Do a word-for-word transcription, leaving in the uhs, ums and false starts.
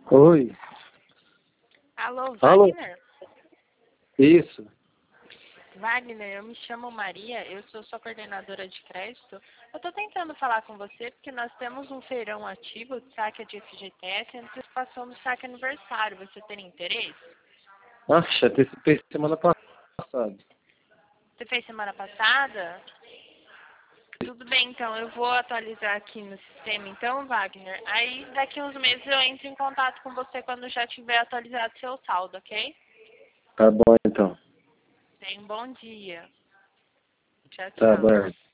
Oi. Alô, Alô? Wagner? Isso. Wagner, eu me chamo Maria, eu sou sua coordenadora de crédito. Eu estou tentando falar com você porque nós temos um feirão ativo de saque de F G T S e antecipação do saque aniversário. Você tem interesse? Acha, antecipei semana passada. Você fez semana passada? Tudo bem, então eu vou atualizar aqui no sistema, então, Wagner. Aí daqui uns meses eu entro em contato com você quando já tiver atualizado seu saldo, ok? Tá bom, então. Tenha um bom dia. Tchau, Tá tchau. bom.